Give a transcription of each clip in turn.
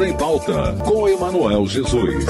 Cultura em Pauta, com Emanuel Jesus.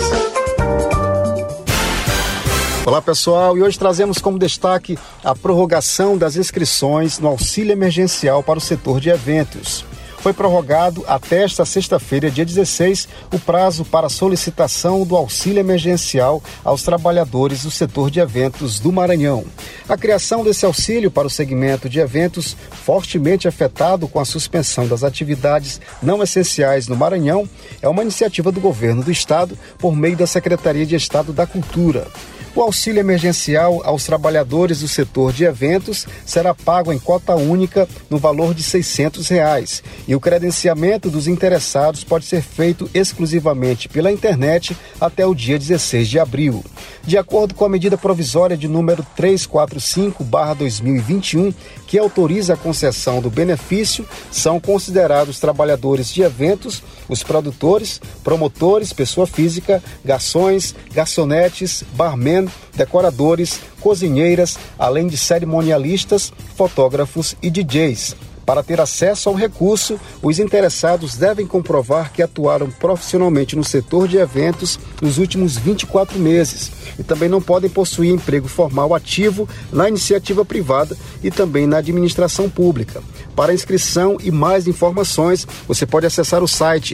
Olá pessoal, e hoje trazemos como destaque a prorrogação das inscrições no auxílio emergencial para o setor de eventos. Foi prorrogado até esta sexta-feira, dia 16, o prazo para solicitação do auxílio emergencial aos trabalhadores do setor de eventos do Maranhão. A criação desse auxílio para o segmento de eventos, fortemente afetado com a suspensão das atividades não essenciais no Maranhão, é uma iniciativa do governo do estado por meio da Secretaria de Estado da Cultura. O auxílio emergencial aos trabalhadores do setor de eventos será pago em cota única no valor de R$ 600 e o credenciamento dos interessados pode ser feito exclusivamente pela internet até o dia 16 de abril. De acordo com a medida provisória de número 345/2021, que autoriza a concessão do benefício, são considerados trabalhadores de eventos os produtores, promotores, pessoa física, garçons, garçonetes, barman, decoradores, cozinheiras, além de cerimonialistas, fotógrafos e DJs. Para ter acesso ao recurso, os interessados devem comprovar que atuaram profissionalmente no setor de eventos nos últimos 24 meses e também não podem possuir emprego formal ativo na iniciativa privada e também na administração pública. Para inscrição e mais informações, você pode acessar o site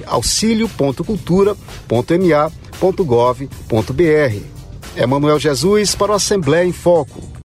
auxilio.cultura.ma.gov.br. Emanuel Jesus para o Assembleia em Foco.